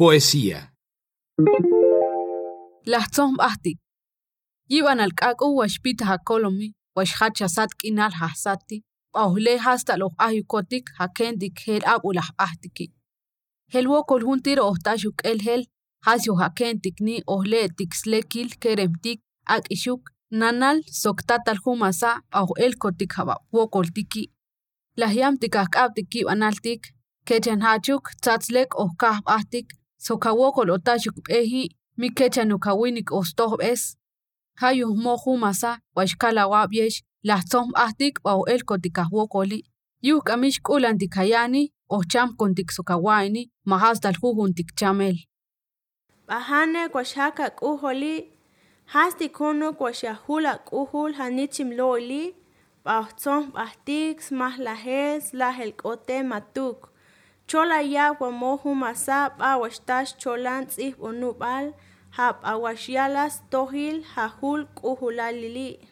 Poesía. Lahtzom ahtik. Yiban al kaku washpita hakolomi, washhacha sat kinal hasati, paule hasta los ayukotik hakendik hel abulah ahtiki. Hel wokol huntir ohtashuk el hel, hasyo hakentik ni ohle tikslekil keremtik ak ishuk, nanal soktatal humasa au el kotik haba wokol tiki. Lahyam tikak abtiki analtik, kejan hachuk tsatzlek ohkah ahtik, sokawokol otashuk ehi, mi kechanukawinik ostoh es. Hayu mohu masa washkala wabyesh lahtzom ahtik au el kotikah wokoli. Yuk amish kulantik hayani o cham kontik sokawaini mahas dal huhuntik chamel. Bahane kwashaka kuholi hasti kono kwashahula kuhul hanichim loili bahtzom ahtik smahlahes lahel kote matuk. Chola ya mohu masa awashtash cholans unubal hab awashyalas tohil hahul kuhulalili.